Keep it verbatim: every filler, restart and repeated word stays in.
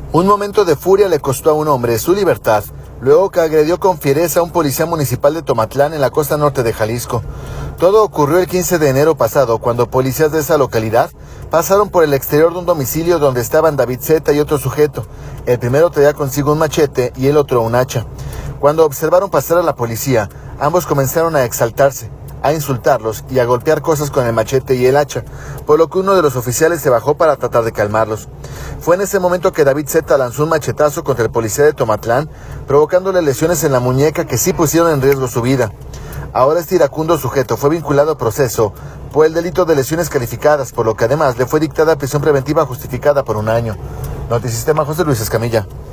Un momento de furia le costó a un hombre su libertad, luego que agredió con fiereza a un policía municipal de Tomatlán en la costa norte de Jalisco. Todo ocurrió el quince de enero pasado, cuando policías de esa localidad pasaron por el exterior de un domicilio donde estaban David Zeta y otro sujeto. El primero traía consigo un machete y el otro un hacha. Cuando observaron pasar a la policía, ambos comenzaron a exaltarse, a insultarlos y a golpear cosas con el machete y el hacha, por lo que uno de los oficiales se bajó para tratar de calmarlos. Fue en ese momento que David Zeta lanzó un machetazo contra el policía de Tomatlán, provocándole lesiones en la muñeca que sí pusieron en riesgo su vida. Ahora este iracundo sujeto fue vinculado a proceso por el delito de lesiones calificadas, por lo que además le fue dictada prisión preventiva justificada por un año. Notisistema, José Luis Escamilla.